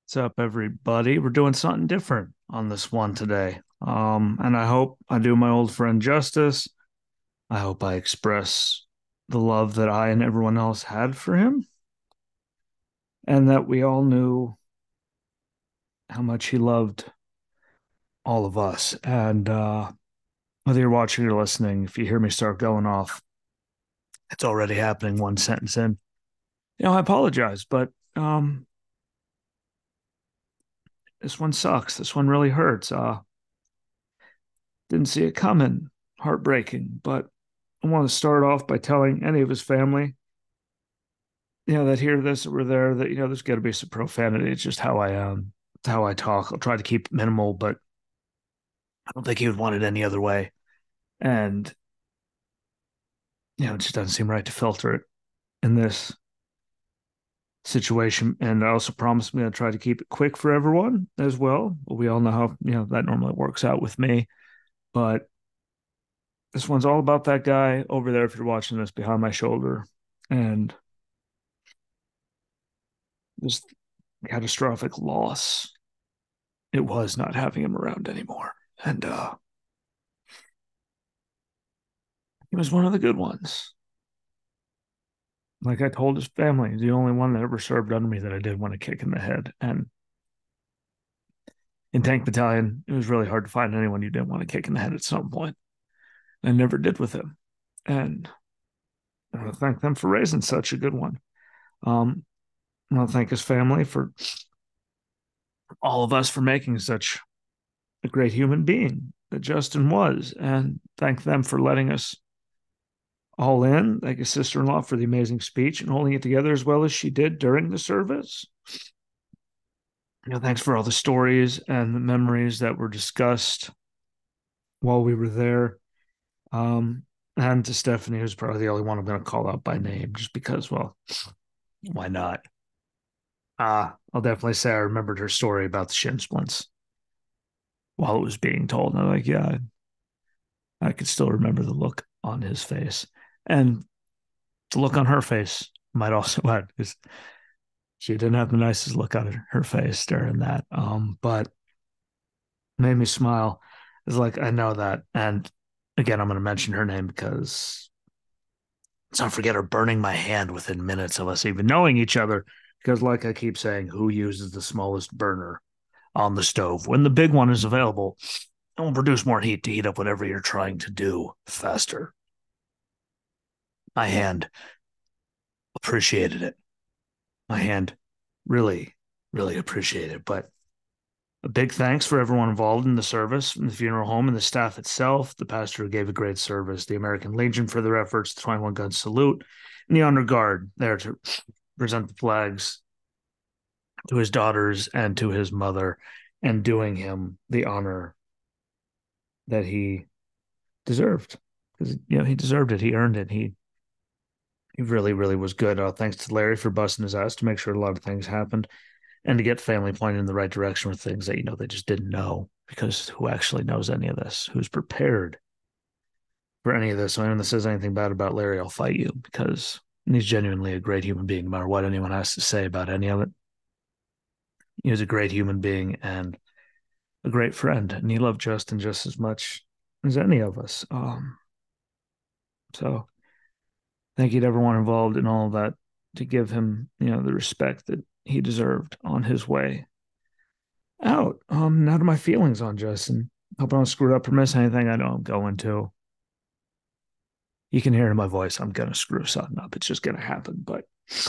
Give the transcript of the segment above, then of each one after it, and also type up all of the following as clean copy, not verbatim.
What's up, everybody? We're doing something different on this one today. And I hope I do my old friend justice. I hope I express the love that I and everyone else had for him, and that we all knew how much he loved all of us. And whether you're watching or listening, if you hear me start going off, it's already happening one sentence in. I apologize, but this one sucks. This one really hurts. Didn't see it coming. Heartbreaking. But I want to start off by telling any of his family, that hear this or were there, that, there's got to be some profanity. It's just how I am. It's how I talk. I'll try to keep it minimal, but I don't think he would want it any other way. And, it just doesn't seem right to filter it in this situation. And I also promised me I'd try to keep it quick for everyone as well. We all know how, that normally works out with me. But this one's all about that guy over there, if you're watching this behind my shoulder. And this catastrophic loss it was not having him around anymore. And he was one of the good ones. Like I told his family, he's the only one that ever served under me that I did want to kick in the head. And in Tank Battalion, it was really hard to find anyone you didn't want to kick in the head at some point. I never did with him. And I want to thank them for raising such a good one. Um, I want to thank his family for all of us for making such a great human being that Justin was, and thank them for letting us all in. Thank his sister-in-law for the amazing speech and holding it together as well as she did during the service. Thanks for all the stories and the memories that were discussed while we were there. And to Stephanie, who's probably the only one I'm going to call out by name, just because, well, why not? I'll definitely say I remembered her story about the shin splints while it was being told. And I'm like, yeah, I could still remember the look on his face. And the look on her face might also add, because she didn't have the nicest look on her face during that. But made me smile. It's like, I know that. And again, I'm going to mention her name because let's not forget her burning my hand within minutes of us even knowing each other. Because, like I keep saying, who uses the smallest burner on the stove when the big one is available? It will produce more heat to heat up whatever you're trying to do faster. My hand appreciated it. My hand really, really appreciated it. But a big thanks for everyone involved in the service, from the funeral home and the staff itself, the pastor who gave a great service, the American Legion for their efforts, the 21 gun salute, and the honor guard there to present the flags to his daughters and to his mother, and doing him the honor that he deserved. Because he deserved it. He earned it. He really, really was good. Thanks to Larry for busting his ass to make sure a lot of things happened, and to get family pointed in the right direction with things that they just didn't know, because who actually knows any of this? Who's prepared for any of this? So anyone that says anything bad about Larry, I'll fight you, because he's genuinely a great human being, no matter what anyone has to say about any of it. He was a great human being and a great friend, and he loved Justin just as much as any of us. So thank you to everyone involved in all of that, to give him, the respect that he deserved on his way out. Now to my feelings on Justin. Hope I don't screw up or miss anything. I know I'm going to. You can hear in my voice I'm gonna screw something up. It's just gonna happen. But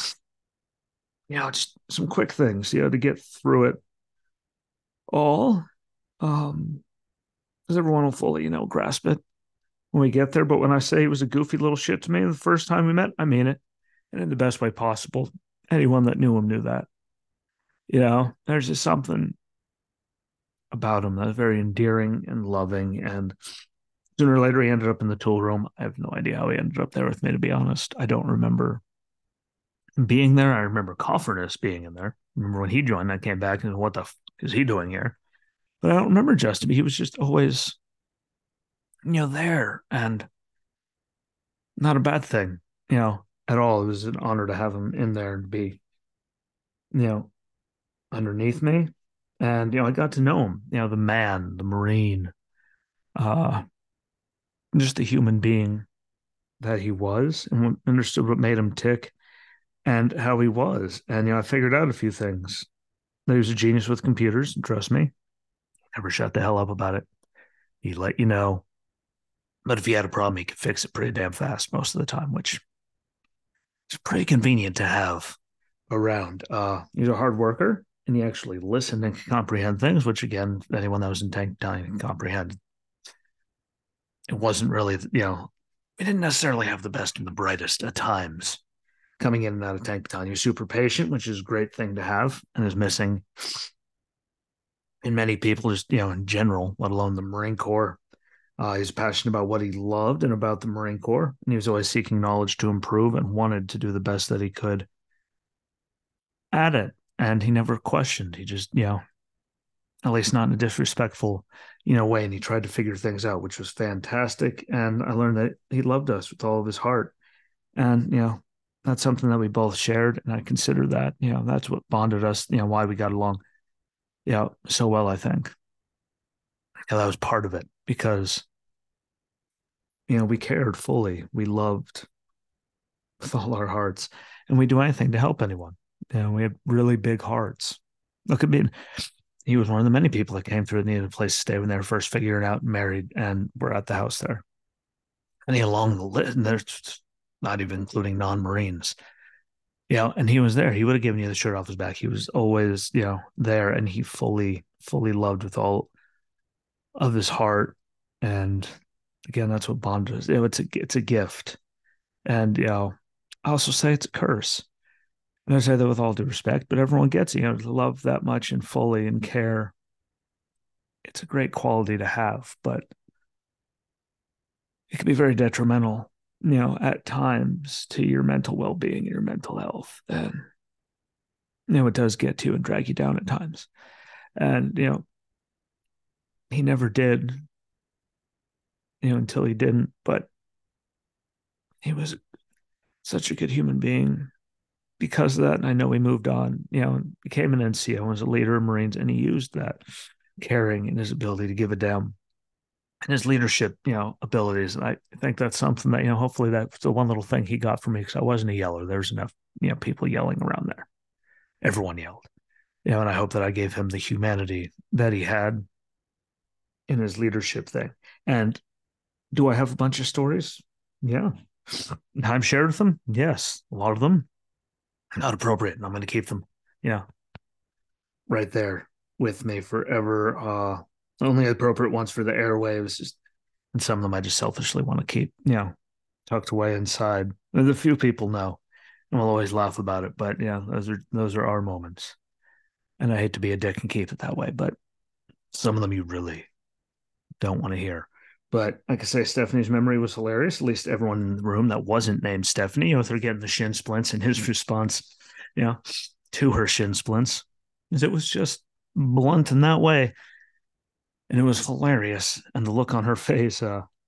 just some quick things, to get through it all. Because everyone will fully, grasp it when we get there. But when I say he was a goofy little shit to me the first time we met, I mean it. And in the best way possible. Anyone that knew him knew that. There's just something about him that's very endearing and loving. And sooner or later, he ended up in the tool room. I have no idea how he ended up there with me, to be honest. I don't remember him being there. I remember Cofferness being in there. I remember when he joined, I came back and what the is he doing here? But I don't remember Justin. He was just always, there, and not a bad thing, at all. It was an honor to have him in there and be, you know, underneath me. And, I got to know him, the man, the Marine, uh, just the human being that he was, and understood what made him tick and how he was. And, I figured out a few things. That he was a genius with computers, trust me. Never shut the hell up about it. He'd let you know. But if he had a problem, he could fix it pretty damn fast most of the time, which is pretty convenient to have around. He's a hard worker, and he actually listened and could comprehend things, which again, anyone that was in tank time can comprehend. It wasn't really, we didn't necessarily have the best and the brightest at times coming in and out of tank battalion. He was super patient, which is a great thing to have and is missing in many people, just, in general, let alone the Marine Corps. He's passionate about what he loved and about the Marine Corps, and he was always seeking knowledge to improve and wanted to do the best that he could at it. And he never questioned. He just, at least not in a disrespectful, way. And he tried to figure things out, which was fantastic. And I learned that he loved us with all of his heart. And, that's something that we both shared. And I consider that, that's what bonded us, why we got along, so well, I think. That was part of it because, we cared fully. We loved with all our hearts, and we do anything to help anyone. We had really big hearts. Look at me. He was one of the many people that came through and needed a place to stay when they were first figuring out and married and were at the house there. And he along the list, and there's not even including non-Marines. And he was there. He would have given you the shirt off his back. He was always, there, and he fully, fully loved with all of his heart. And again, that's what bonded us. It's a gift. And I also say it's a curse. And I say that with all due respect, but everyone gets it, to love that much and fully and care. It's a great quality to have, but it can be very detrimental, at times to your mental well-being and your mental health. And, it does get to you and drag you down at times. And, he never did, until he didn't, but he was such a good human being because of that. And I know he moved on, became an NCO, was a leader of Marines, and he used that caring and his ability to give a damn and his leadership, abilities. And I think that's something that, hopefully that's the one little thing he got from me because I wasn't a yeller. There's enough, people yelling around there. Everyone yelled, and I hope that I gave him the humanity that he had in his leadership thing. And do I have a bunch of stories? Yeah. Time shared with them? Yes. A lot of them not appropriate. And I'm going to keep them, right there with me forever. Only appropriate ones for the airwaves. And some of them I just selfishly want to keep, tucked away inside. And the few people know, and we'll always laugh about it. But yeah, those are our moments. And I hate to be a dick and keep it that way, but some of them you really don't want to hear. But like I say, Stephanie's memory was hilarious. At least everyone in the room that wasn't named Stephanie, they're getting the shin splints, and his response, to her shin splints, is it was just blunt in that way, and it was hilarious. And the look on her face,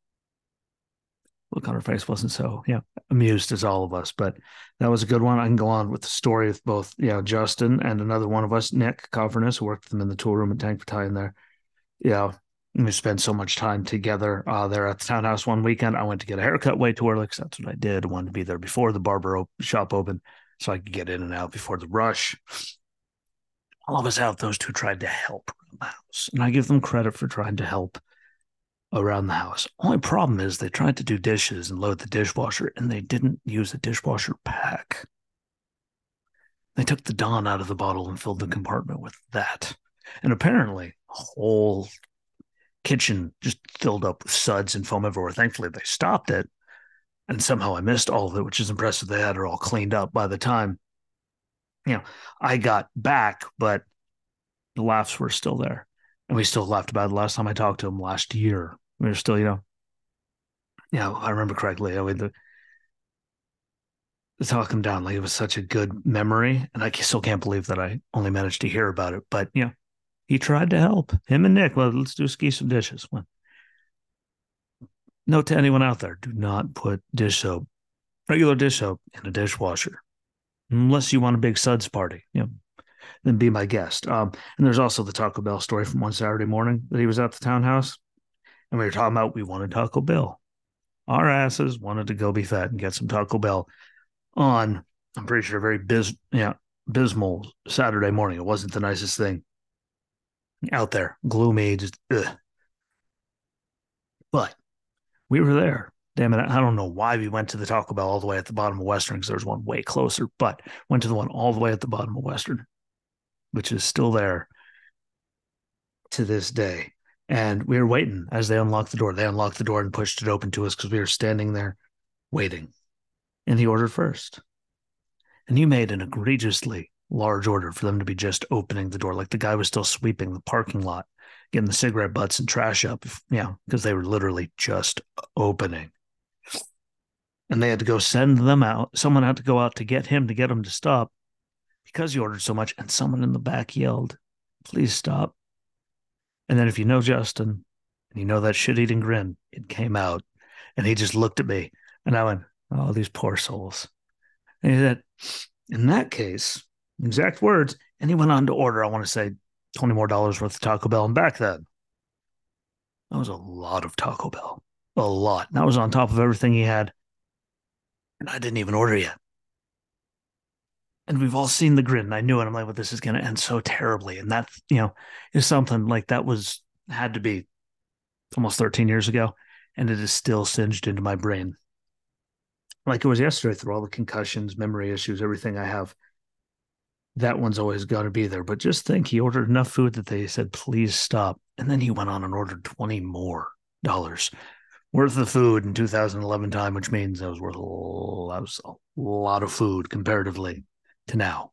wasn't so amused as all of us. But that was a good one. I can go on with the story of both, Justin and another one of us, Nick Coverness, who worked with them in the tool room at Tank Battalion there. We spent so much time together there at the townhouse one weekend. I went to get a haircut way too early because that's what I did. I wanted to be there before the barber shop opened so I could get in and out before the rush. All of us out, those two tried to help around the house. And I give them credit for trying to help around the house. Only problem is they tried to do dishes and load the dishwasher, and they didn't use a dishwasher pack. They took the Dawn out of the bottle and filled the compartment with that. And apparently, a whole kitchen just filled up with suds and foam everywhere. Thankfully, they stopped it, and somehow I missed all of it, which is impressive. They had it all cleaned up by the time, I got back, but the laughs were still there, and we still laughed about it. The last time I talked to him last year, we were still, I remember correctly. The talk him down like it was such a good memory, and I still can't believe that I only managed to hear about it. But he tried to help him and Nick. Well, let's do some dishes. Note to anyone out there: do not put regular dish soap, in a dishwasher unless you want a big suds party. then be my guest. And there's also the Taco Bell story from one Saturday morning that he was at the townhouse, and we were talking about we wanted Taco Bell. Our asses wanted to go be fat and get some Taco Bell on, I'm pretty sure, a very abysmal Saturday morning. It wasn't the nicest thing out there, gloomy, just ugh. But we were there. Damn it, I don't know why we went to the Taco Bell all the way at the bottom of Western, because there's one way closer, but went to the one all the way at the bottom of Western, which is still there to this day. And we were waiting as they unlocked the door. They unlocked the door and pushed it open to us because we were standing there waiting. And he ordered first. And he made an egregiously large order for them to be just opening the door. Like the guy was still sweeping the parking lot, getting the cigarette butts and trash up, because they were literally just opening. And they had to go send them out. Someone had to go out to get him to stop because he ordered so much. And someone in the back yelled, "Please stop." And then if you know Justin and you know that shit eating grin, it came out. And he just looked at me and I went, "Oh, these poor souls." And he said, "In that case," exact words, and he went on to order, I want to say, $20 more worth of Taco Bell. And back then, that was a lot of Taco Bell. A lot. And that was on top of everything he had. And I didn't even order yet. And we've all seen the grin. And I knew it. I'm like, well, this is going to end so terribly. And that, is something like that had to be almost 13 years ago. And it is still singed into my brain. Like it was yesterday, through all the concussions, memory issues, everything I have. That one's always got to be there. But just think, he ordered enough food that they said, "Please stop." And then he went on and ordered $20 more worth of food in 2011 time, which means that was a lot of food comparatively to now.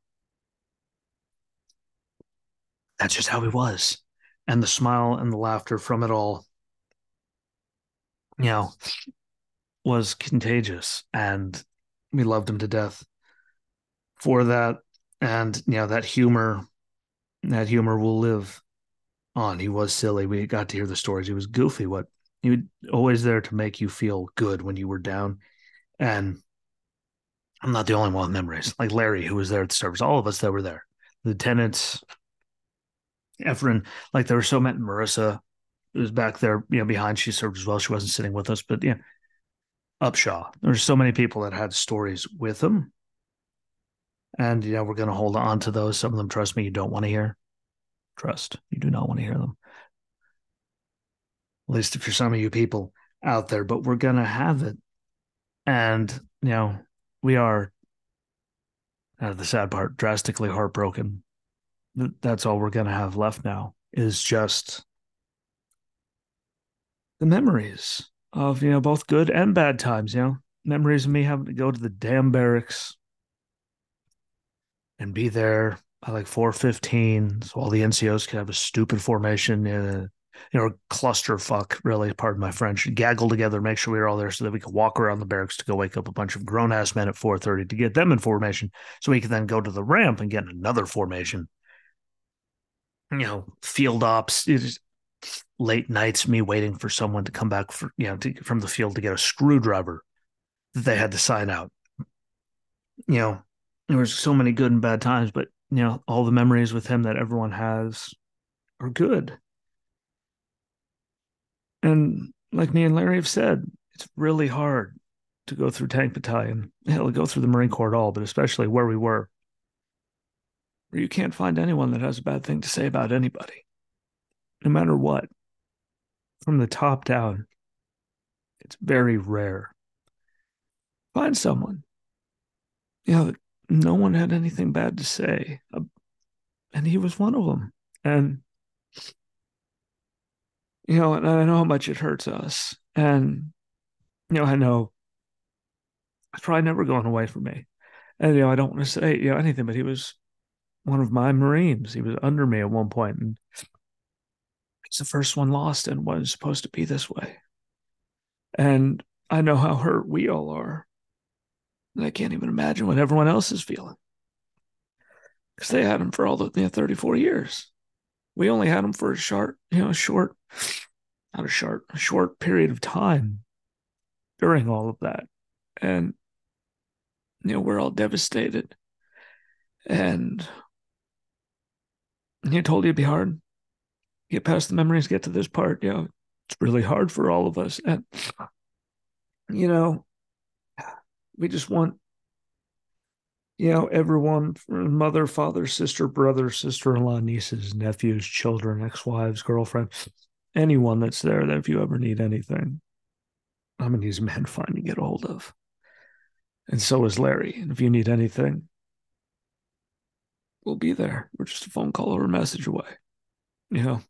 That's just how he was. And the smile and the laughter from it all, you know, was contagious. And we loved him to death for that. And, that humor will live on. He was silly. We got to hear the stories. He was goofy. He was always there to make you feel good when you were down. And I'm not the only one with memories. Like Larry, who was there at the service, all of us that were there, the tenants, Efren, like there were so many. Marissa was back there, behind. She served as well. She wasn't sitting with us, but Upshaw. There's so many people that had stories with him. And, we're going to hold on to those. Some of them, trust me, you don't want to hear. Trust, you do not want to hear them. At least if you're some of you people out there, but we're going to have it. And, we are, the sad part, drastically heartbroken. That's all we're going to have left now is just the memories of, both good and bad times, memories of me having to go to the damn barracks and be there by like 4:15, so all the NCOs could have a stupid formation, clusterfuck, really, pardon my French, gaggle together, make sure we were all there so that we could walk around the barracks to go wake up a bunch of grown ass men at 4:30 to get them in formation, so we could then go to the ramp and get another formation. Field ops, late nights, me waiting for someone to come back from the field to get a screwdriver that they had to sign out. There was so many good and bad times, but all the memories with him that everyone has are good. And like me and Larry have said, it's really hard to go through tank battalion. Hell, to go through the Marine Corps at all, but especially where we were, where you can't find anyone that has a bad thing to say about anybody, no matter what. From the top down, it's very rare. Find someone, no one had anything bad to say, and he was one of them. And and I know how much it hurts us, and I know it's probably never going away from me. And I don't want to say anything, but he was one of my Marines. He was under me at one point, and he's the first one lost and was supposed to be this way. And I know how hurt we all are. And I can't even imagine what everyone else is feeling. Because they had him for all the 34 years. We only had him for a short period of time during all of that. And, we're all devastated. And And he told you it'd be hard. Get past the memories, get to this part. It's really hard for all of us. And, you know, we just want, everyone, mother, father, sister, brother, sister in law, nieces, nephews, children, ex wives, girlfriends, anyone that's there that if you ever need anything, I'm an easy man to find and get a hold of. And so is Larry. And if you need anything, we'll be there. We're just a phone call or a message away. You know,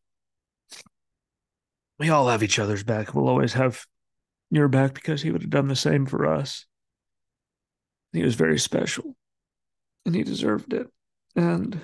we all have each other's back. We'll always have your back because he would have done the same for us. He was very special and he deserved it. And,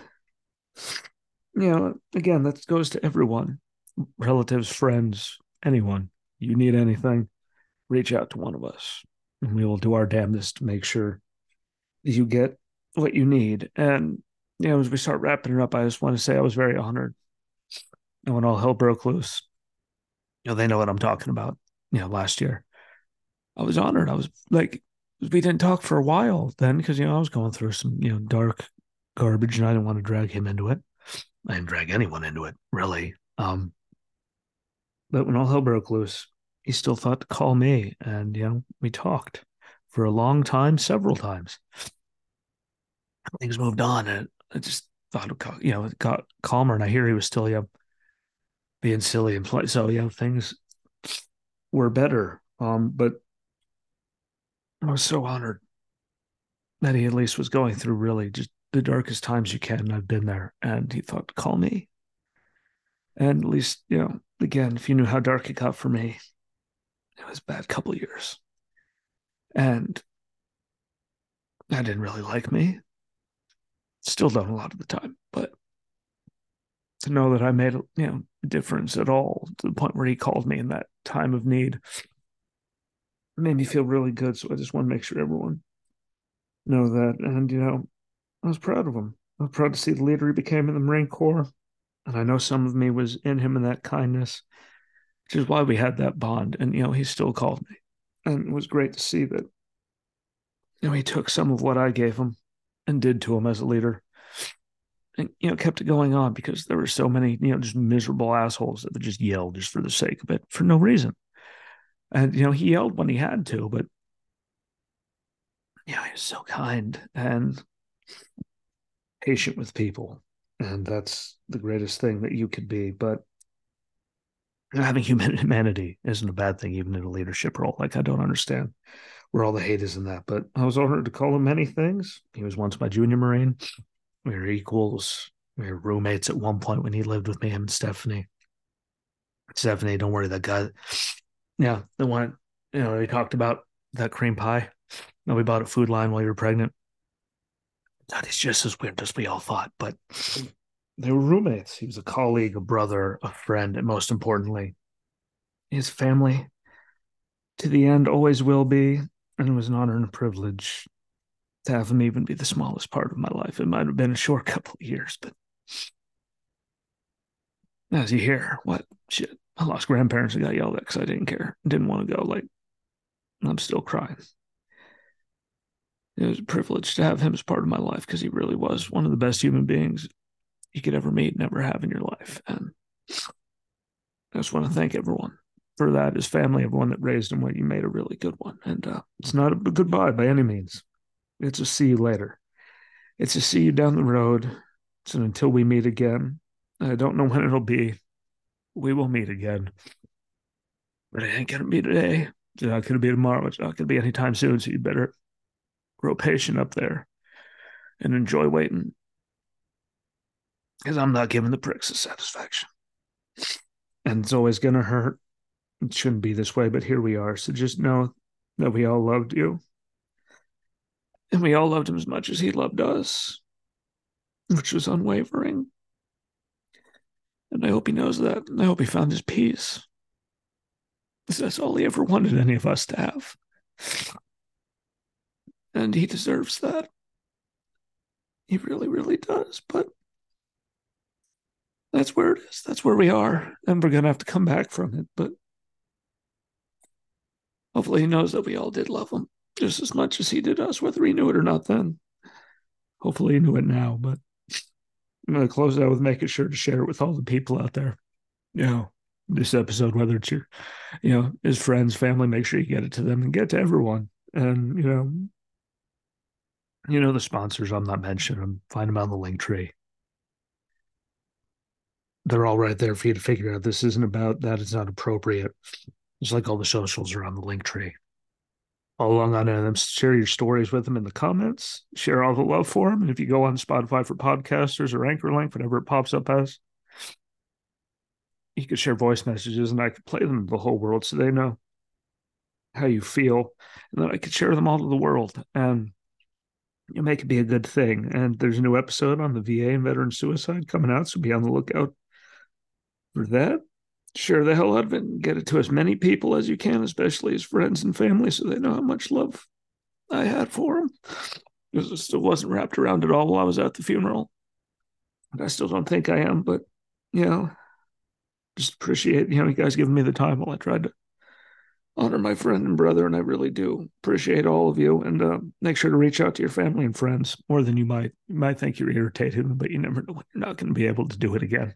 again, that goes to everyone, relatives, friends, anyone. You need anything, reach out to one of us and we will do our damnedest to make sure you get what you need. And, as we start wrapping it up, I just want to say I was very honored. And when all hell broke loose, they know what I'm talking about. Last year, I was honored. I was like, we didn't talk for a while then because, I was going through some, dark garbage and I didn't want to drag him into it. I didn't drag anyone into it, really. But when all hell broke loose, he still thought to call me. And, we talked for a long time, several times. Things moved on. And I just thought, it got calmer. And I hear he was still, being silly and play. So, things were better. But I was so honored that he at least was going through really just the darkest times you can. I've been there. And he thought to call me. And at least, again, if you knew how dark it got for me, it was a bad couple of years. And I didn't really like me. Still don't a lot of the time, but to know that I made a difference at all to the point where he called me in that time of need made me feel really good. So I just want to make sure everyone know that. And I was proud of him. I was proud to see the leader he became in the Marine Corps. And I know some of me was in him in that kindness, which is why we had that bond. And he still called me. And it was great to see that he took some of what I gave him and did to him as a leader and kept it going on because there were so many just miserable assholes that would just yell just for the sake of it for no reason. And he yelled when he had to, but he was so kind and patient with people, and that's the greatest thing that you could be. But having humanity isn't a bad thing, even in a leadership role. Like, I don't understand where all the hate is in that, but I was honored to call him many things. He was once my junior Marine. We were equals. We were roommates at one point when he lived with me, him and Stephanie. Stephanie, don't worry, that guy. Yeah, the one, we talked about that cream pie. We bought at Food Line while you were pregnant. That is just as weird as we all thought, but they were roommates. He was a colleague, a brother, a friend, and most importantly, his family to the end always will be. And it was an honor and a privilege to have him even be the smallest part of my life. It might have been a short couple of years, but as you hear, what shit, I lost grandparents and got yelled at because I didn't care, didn't want to go. Like, I'm still crying. It was a privilege to have him as part of my life because he really was one of the best human beings you could ever meet and ever have in your life. And I just want to thank everyone for that, his family, everyone that raised him. What you made a really good one. And it's not a goodbye by any means. It's a see you later. It's a see you down the road. It's an until we meet again. I don't know when it'll be. We will meet again. But it ain't going to be today. It's not going to be tomorrow. It's not going to be anytime soon. So you better grow patient up there and enjoy waiting. Because I'm not giving the pricks the satisfaction. And it's always going to hurt. It shouldn't be this way, but here we are. So just know that we all loved you. And we all loved him as much as he loved us, which was unwavering. And I hope he knows that. And I hope he found his peace. Because that's all he ever wanted any of us to have. And he deserves that. He really, really does. But that's where it is. That's where we are. And we're going to have to come back from it. But hopefully he knows that we all did love him just as much as he did us, whether he knew it or not then. Hopefully he knew it now. But I'm going to close out with making sure to share it with all the people out there. You know, this episode, whether it's your, his friends, family, make sure you get it to them and get to everyone. And, the sponsors, I'm not mentioning them, find them on the link tree. They're all right there for you to figure out. This isn't about that. It's not appropriate. It's like all the socials are on the link tree. All along on them, share your stories with them in the comments. Share all the love for them. And if you go on Spotify for podcasters or Anchor Link, whatever it pops up as, you could share voice messages and I could play them to the whole world so they know how you feel. And then I could share them all to the world and make it be a good thing. And there's a new episode on the VA and veteran suicide coming out, so be on the lookout for that. Share the hell out of it and get it to as many people as you can, especially his friends and family, so they know how much love I had for him. Because it still wasn't wrapped around at all while I was at the funeral. And I still don't think I am, but, just appreciate, you guys giving me the time while I tried to honor my friend and brother, and I really do appreciate all of you. And make sure to reach out to your family and friends more than you might. You might think you're irritated, but you never know when you're not going to be able to do it again.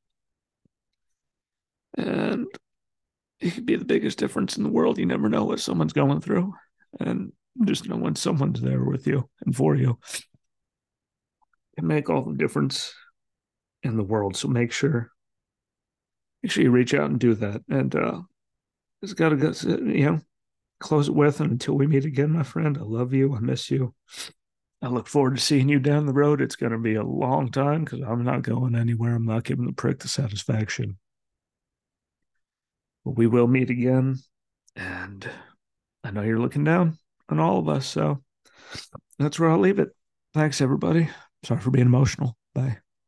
And it could be the biggest difference in the world. You never know what someone's going through, and just know when someone's there with you and for you can make all the difference in the world. So make sure you reach out and do that. And just gotta go, close it with. And until we meet again, my friend, I love you. I miss you. I look forward to seeing you down the road. It's going to be a long time because I'm not going anywhere. I'm not giving the prick the satisfaction. But we will meet again. And I know you're looking down on all of us. So that's where I'll leave it. Thanks, everybody. Sorry for being emotional. Bye.